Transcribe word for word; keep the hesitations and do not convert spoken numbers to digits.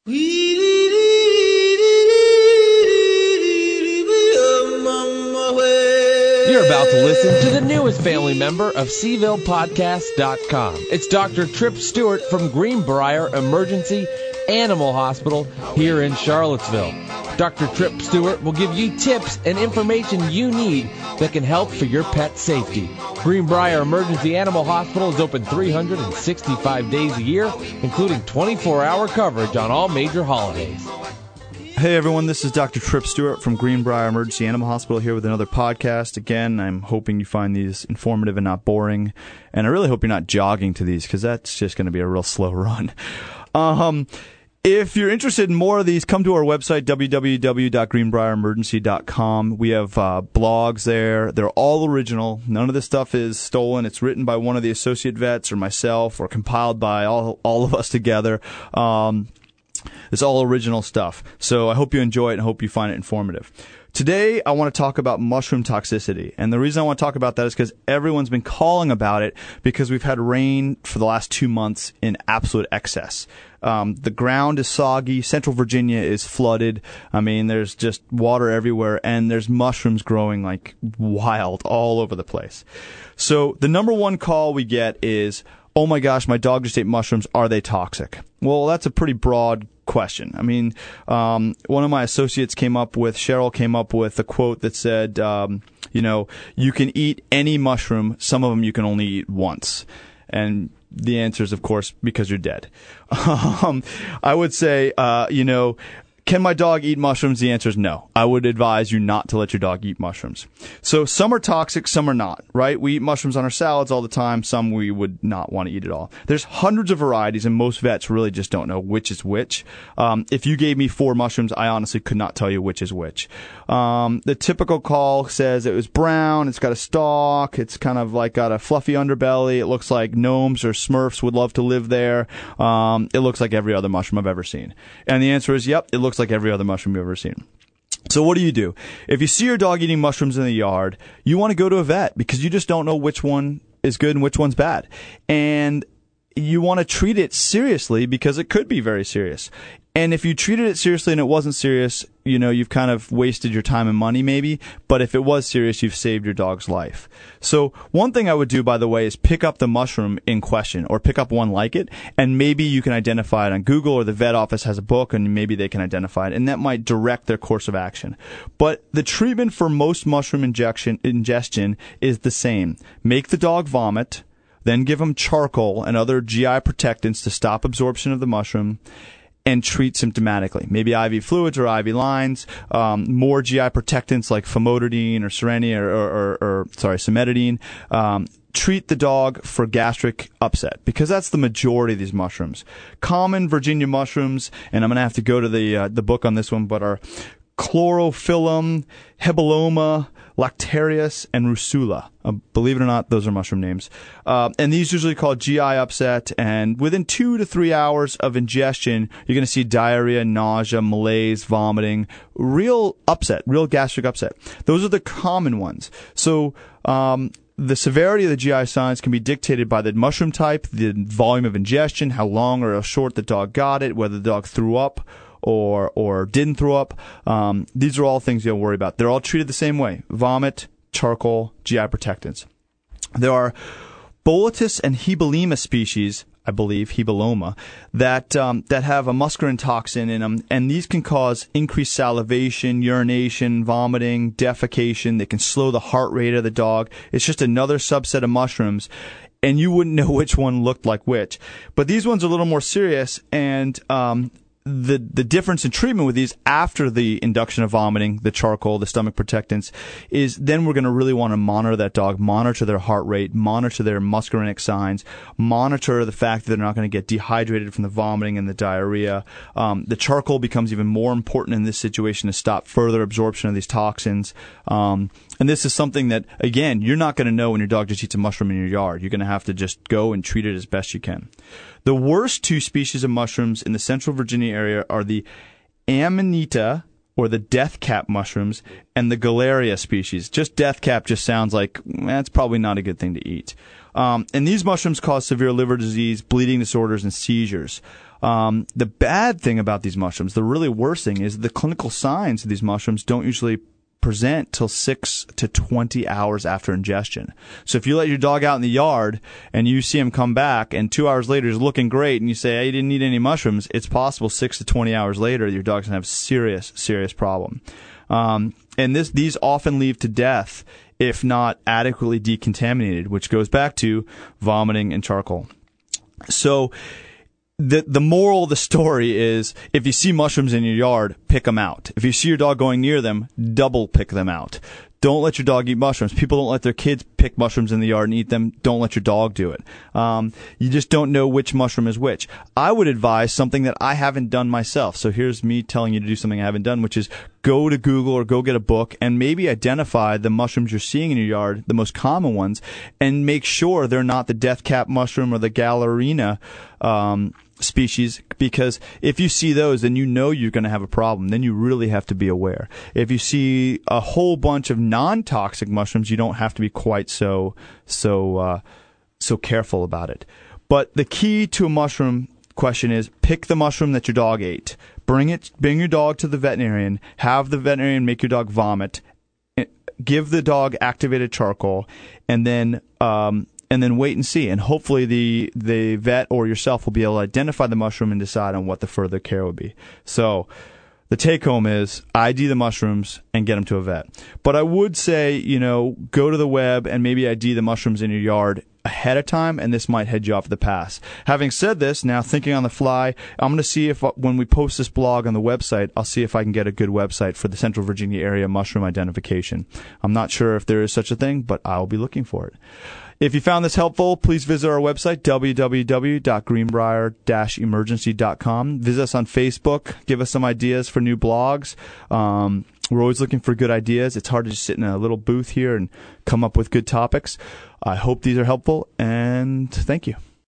You're about to listen to the newest family member of Seaville Podcast dot com. It's Doctor Trip Stewart from Greenbrier Emergency Animal Hospital here in Charlottesville. Doctor Trip Stewart will give you tips and information you need that can help for your pet safety. Greenbrier Emergency Animal Hospital is open three hundred sixty-five days a year, including twenty-four hour coverage on all major holidays. Hey everyone, this is Doctor Trip Stewart from Greenbrier Emergency Animal Hospital here with another podcast. Again, I'm hoping you find these informative and not boring, and I really hope you're not jogging to these because that's just going to be a real slow run. Um, if you're interested in more of these, come to our website, w w w dot greenbrier emergency dot com. We have uh, blogs there. They're all original. None of this stuff is stolen. It's written by one of the associate vets or myself or compiled by all, all of us together. Um, It's all original stuff. So I hope you enjoy it and hope you find it informative. Today, I want to talk about mushroom toxicity. And the reason I want to talk about that is because everyone's been calling about it because we've had rain for the last two months in absolute excess. Um, the ground is soggy. Central Virginia is flooded. I mean, there's just water everywhere, and there's mushrooms growing like wild all over the place. So the number one call we get is, oh my gosh, my dog just ate mushrooms. Are they toxic? Well, that's a pretty broad question. I mean, um, one of my associates came up with, Cheryl came up with a quote that said, um, you know, you can eat any mushroom. Some of them you can only eat once. And the answer is, of course, because you're dead. um, I would say, uh, you know, can my dog eat mushrooms? The answer is no. I would advise you not to let your dog eat mushrooms. So some are toxic, some are not, right? We eat mushrooms on our salads all the time. Some we would not want to eat at all. There's hundreds of varieties, and most vets really just don't know which is which. Um, if you gave me four mushrooms, I honestly could not tell you which is which. Um, the typical call says it was brown, it's got a stalk, it's kind of like got a fluffy underbelly, it looks like gnomes or Smurfs would love to live there. Um, it looks like every other mushroom I've ever seen. And the answer is, yep, it looks like every other mushroom you've ever seen. So what do you do? If you see your dog eating mushrooms in the yard, you want to go to a vet because you just don't know which one is good and which one's bad. And you want to treat it seriously because it could be very serious. And if you treated it seriously and it wasn't serious, you know, you've kind of wasted your time and money maybe. But if it was serious, you've saved your dog's life. So one thing I would do, by the way, is pick up the mushroom in question or pick up one like it. And maybe you can identify it on Google, or the vet office has a book and maybe they can identify it. And that might direct their course of action. But the treatment for most mushroom injection ingestion is the same. Make the dog vomit, then give them charcoal and other G I protectants to stop absorption of the mushroom, and treat symptomatically. Maybe I V fluids or I V lines, um, more G I protectants like famotidine or Serenia or, or, or, or sorry, cimetidine. Um, treat the dog for gastric upset because that's the majority of these mushrooms. Common Virginia mushrooms, and I'm going to have to go to the uh, the book on this one, but are Chlorophyllum, Hebeloma, Lactarius, and Rusula. Uh, believe it or not, those are mushroom names. Uh, and these usually called G I upset, and within two to three hours of ingestion, you're going to see diarrhea, nausea, malaise, vomiting, real upset, real gastric upset. Those are the common ones. So, um, the severity of the G I signs can be dictated by the mushroom type, the volume of ingestion, how long or how short the dog got it, whether the dog threw up or or didn't throw up. Um, these are all things you'll worry about. They're all treated the same way. Vomit, charcoal, G I protectants. There are Boletus and Hebelema species, I believe, Hebeloma, that um, that have a muscarine toxin in them, and these can cause increased salivation, urination, vomiting, defecation. They can slow the heart rate of the dog. It's just another subset of mushrooms, and you wouldn't know which one looked like which. But these ones are a little more serious, and um, the the difference in treatment with these after the induction of vomiting, the charcoal, the stomach protectants, is then we're going to really want to monitor that dog, monitor their heart rate, monitor their muscarinic signs, monitor the fact that they're not going to get dehydrated from the vomiting and the diarrhea. Um, the charcoal becomes even more important in this situation to stop further absorption of these toxins. Um, and this is something that, again, you're not going to know when your dog just eats a mushroom in your yard. You're going to have to just go and treat it as best you can. The worst two species of mushrooms in the Central Virginia area are the Amanita, or the death cap mushrooms, and the Galeria species. Just death cap just sounds like that's eh, probably not a good thing to eat. Um, and these mushrooms cause severe liver disease, bleeding disorders, and seizures. Um, the bad thing about these mushrooms, the really worst thing, is the clinical signs of these mushrooms don't usually present till six to twenty hours after ingestion. So if you let your dog out in the yard and you see him come back and two hours later he's looking great and you say, hey, you didn't eat any mushrooms, it's possible six to twenty hours later your dog's going to have serious, serious problem. Um, and this, these often lead to death if not adequately decontaminated, which goes back to vomiting and charcoal. So The the moral of the story is, if you see mushrooms in your yard, pick them out. If you see your dog going near them, double pick them out. Don't let your dog eat mushrooms. People don't let their kids pick mushrooms in the yard and eat them. Don't let your dog do it. Um, you just don't know which mushroom is which. I would advise something that I haven't done myself. So here's me telling you to do something I haven't done, which is go to Google or go get a book and maybe identify the mushrooms you're seeing in your yard, the most common ones, and make sure they're not the death cap mushroom or the Galerina um species, because if you see those, then you know you're going to have a problem. Then you really have to be aware. If you see a whole bunch of non-toxic mushrooms, you don't have to be quite so so uh, so careful about it. But the key to a mushroom question is pick the mushroom that your dog ate. Bring it. Bring your dog to the veterinarian. Have the veterinarian make your dog vomit. Give the dog activated charcoal, and then um, and then wait and see. And hopefully the the vet or yourself will be able to identify the mushroom and decide on what the further care would be. So the take home is I D the mushrooms and get them to a vet. But I would say, you know, go to the web and maybe I D the mushrooms in your yard ahead of time, and this might head you off the path. Having said this, now thinking on the fly, I'm going to see if when we post this blog on the website, I'll see if I can get a good website for the Central Virginia area mushroom identification. I'm not sure if there is such a thing, but I'll be looking for it. If you found this helpful, please visit our website, w w w dot greenbrier dash emergency dot com. Visit us on Facebook. Give us some ideas for new blogs. Um, we're always looking for good ideas. It's hard to just sit in a little booth here and come up with good topics. I hope these are helpful, and thank you.